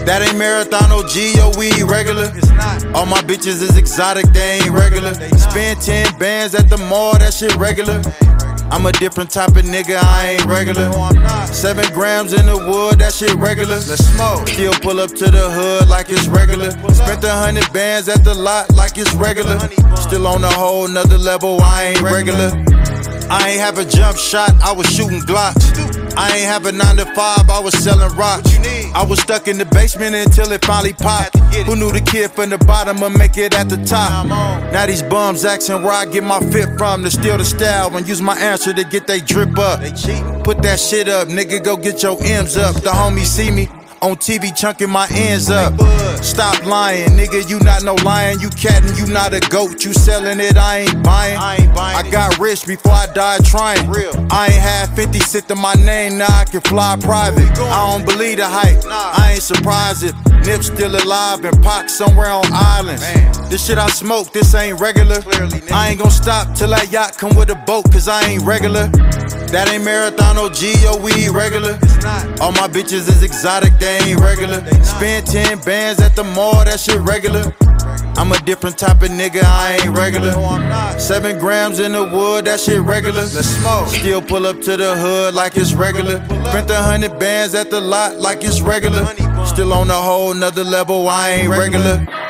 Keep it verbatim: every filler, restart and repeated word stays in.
That ain't Marathon O G, yo, we regular. All my bitches is exotic, they ain't regular. Spend ten bands at the mall, that shit regular. I'm a different type of nigga, I ain't regular. Seven grams in the wood, that shit regular. Let's smoke. Still pull up to the hood like it's regular. Spent a hundred bands at the lot like it's regular. Still on a whole nother level, I ain't regular. I ain't have a jump shot, I was shooting Glocks. I ain't have a nine to five, I was selling rocks. I was stuck in the basement until it finally popped. Who knew the kid from the bottom would make it at the top? Now these bums asking where I get my fit from. To steal the style and use my answer to get they drip up. Put that shit up, nigga, go get your M's up. The homies see me on T V chunking my ends up. Stop lying, nigga, you not no lion. You cattin', you not a goat. You selling it, I ain't buying. I got rich before I died trying. I ain't had fifty sit to my name, now I can fly private. I don't believe the hype, I ain't surprised if Nip's still alive and Pac somewhere on islands. This shit I smoke, this ain't regular. I ain't gon' stop till that yacht come with a boat, cause I ain't regular. That ain't Marathon O G, yo, we regular. All my bitches is exotic, they ain't regular. Spend ten bands at the mall, that shit regular. I'm a different type of nigga, I ain't regular. Seven grams in the wood, that shit regular. Let's smoke. Still pull up to the hood like it's regular. Spent a hundred bands at the lot like it's regular. Still on a whole nother level, I ain't regular.